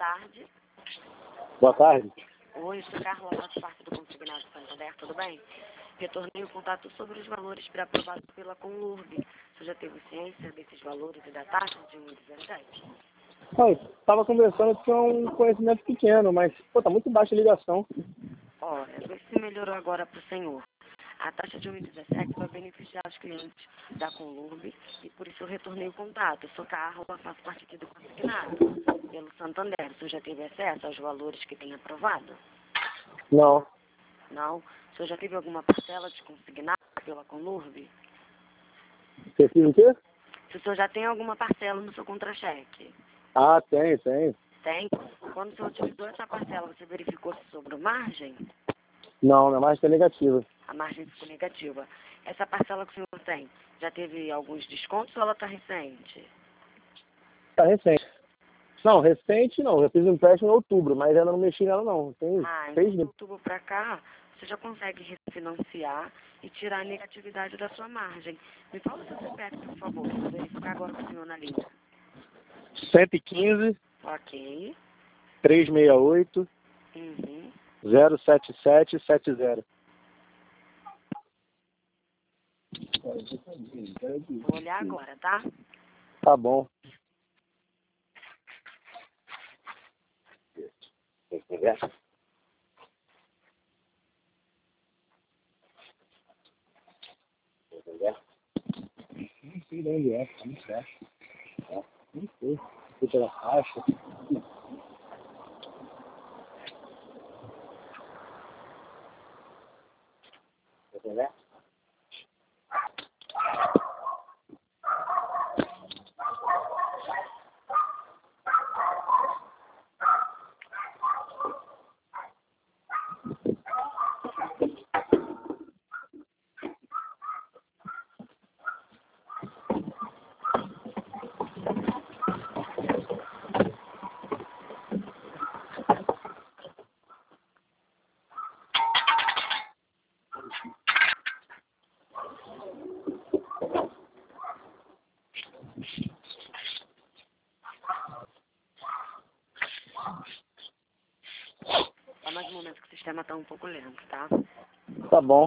tarde. Boa tarde. Oi, sou Carla, faço parte do Consignado Santander, tudo bem? Retornei o contato sobre os valores pré-aprovados pela Conlurb. Você já teve ciência desses valores e da taxa de 1,17? Estava conversando que é um conhecimento pequeno, mas tá muito baixa a ligação. Olha, vê se melhorou agora para o senhor. A taxa de 1,17 vai beneficiar os clientes da Conlurb e por isso eu retornei o contato. Eu sou Carla, faço parte aqui do Consignado pelo Santander. Você já teve acesso aos valores que tem aprovado? Não. Não? O senhor já teve alguma parcela de consignado pela Conlurb? Você fez o quê? Se o senhor já tem alguma parcela no seu contra-cheque? Ah, tem. Tem? Quando o senhor utilizou essa parcela, você verificou se sobrou margem? Não, minha margem é negativa. A margem ficou negativa. Essa parcela que o senhor tem, já teve alguns descontos ou ela está recente? Tá recente. Não, recente não. Eu fiz um empréstimo em outubro, mas ainda não mexi nela não. Tem Então 6 de meses. outubro para cá, você já consegue refinanciar e tirar a negatividade da sua margem. Me fala o seu CPF, por favor. Vou verificar agora com o senhor na linha. 115 Ok. 368 Uhum. 07770. Vou olhar agora, tá? Tá bom. Não sei de onde é, tá muito baixo. Não sei. Foi pela faixa. Só mais um momento que o sistema está um pouco lento, tá? Tá bom.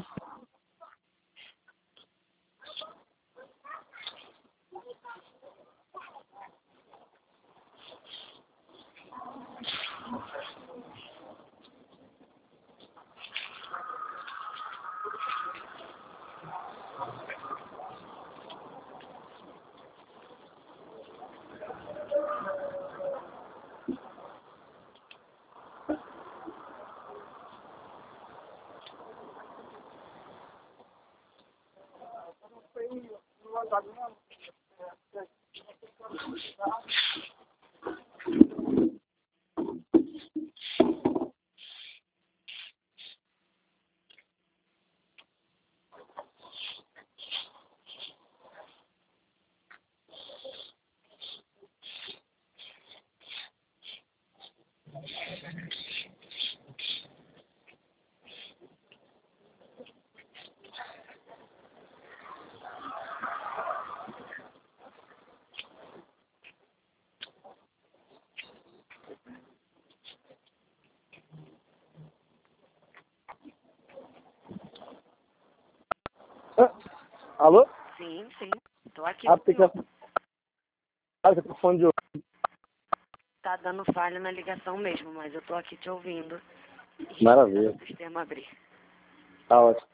Alô? Sim. Tô aqui. Ah, porque você tá fone de ouvido. Tá dando falha na ligação mesmo, mas eu tô aqui te ouvindo. Maravilha. O sistema abrir. Tá ótimo.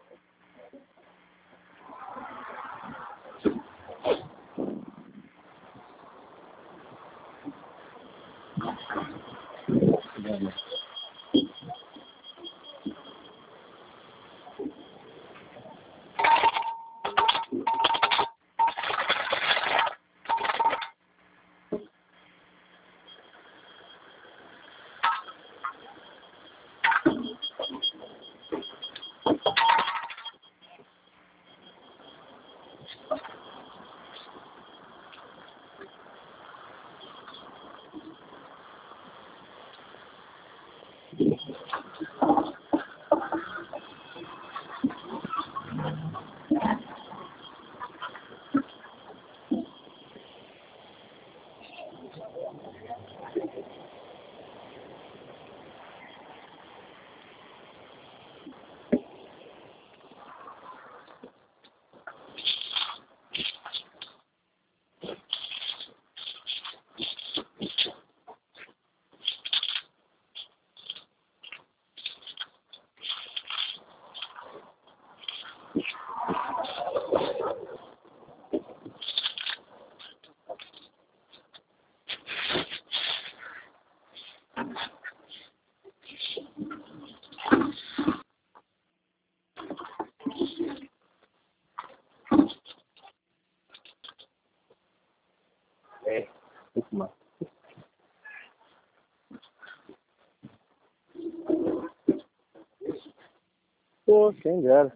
Pô, quem dera.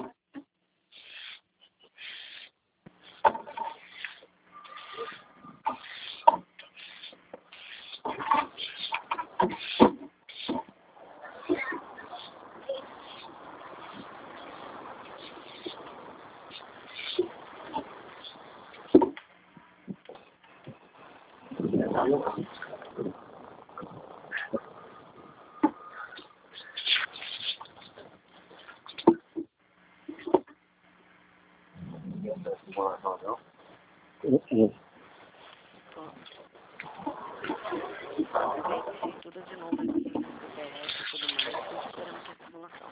Fiz tudo de novo aqui, fiz o BS e tudo mais, tô esperando aqui a simulação.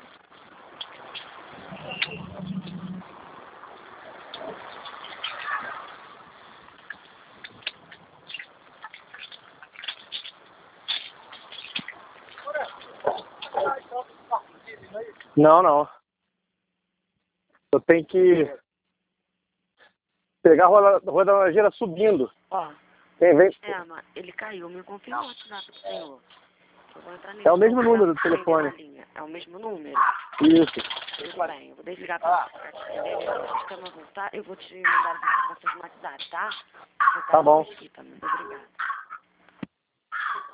Não, não. Eu tenho que pegar a roda subindo. Ó, Quem vem? Emma, ele caiu, me confirma o WhatsApp do senhor. Eu vou entrar nele. É o mesmo número do telefone. É o mesmo número? Isso. Tudo bem, eu vou desligar para ficar te entendendo. Se o sistema voltar, eu vou te mandar as informações no WhatsApp, tá? Tá bom. Muito obrigada.